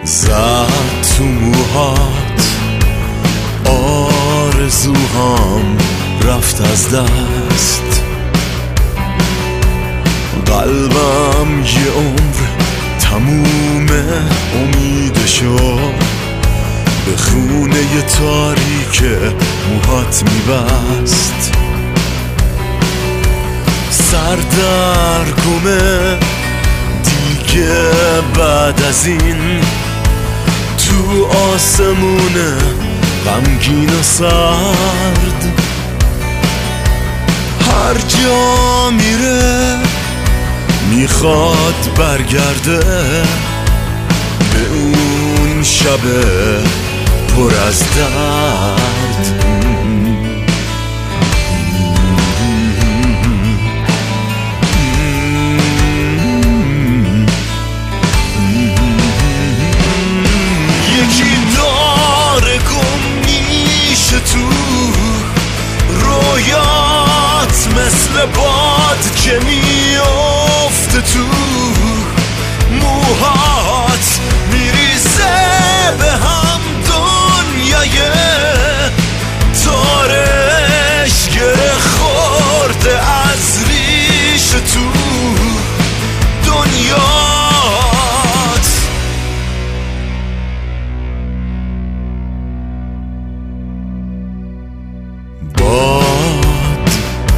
زد تو موهات، آرزوهام رفت از دست. قلبم یه عمر تمومه امیدشو به خونه ی تاریک موهات میبست. سردرگمه دیگه بعد از این تو آسمونه غمگین و سرد. هر جا میره میخواد برگرده به اون شب پر از درد. یکی داره گم میشه تو رویات، مثل باد که میافته تو موهات، میریزه به هم دنیای تارش گره خورده از ریش تو دنیات. باد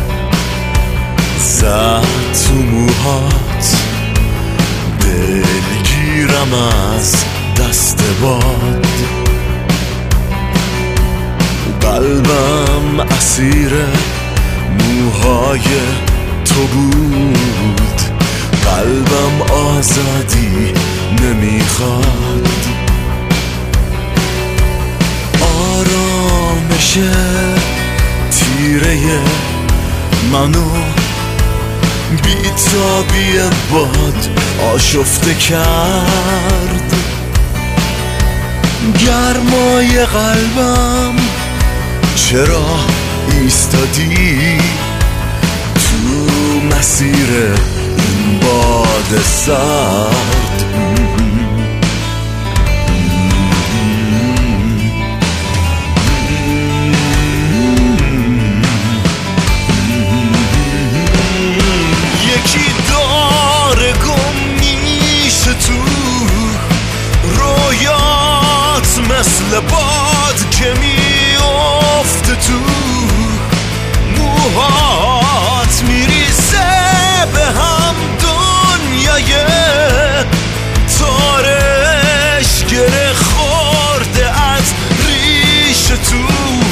زد تو موهات، دلگیرم از دست باد. قلبم اسیر موهای تو بود، قلبم آزادی نمیخواد. آرامش تیره منو بیتابی باد آشفته کرد. گرمای قلبم چرا ایستادی تو مسیر این باد سرد؟ یکی داره گم میشه تو رویات، مثل باد که میافته تو موهات، میریزه به هم دنیای تارش گره خورده از ریش تو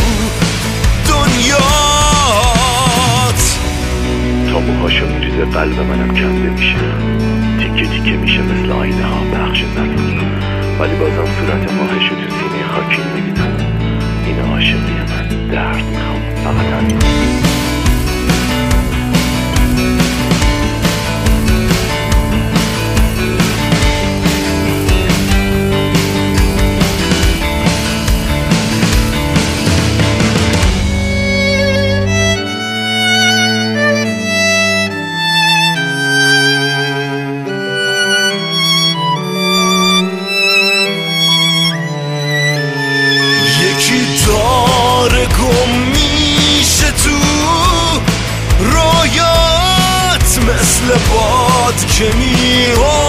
دنیات. تا موهاشو میریزه قلب منم کنده میشه، تیکه تیکه میشه مثل آینه ها بخش زمین، ولی بازم صورت ماهشو تو سینه خاکی میبینم. این عاشقی من درد میخوام فقط از داره گم میشه تو رویات، مثل باد که میاد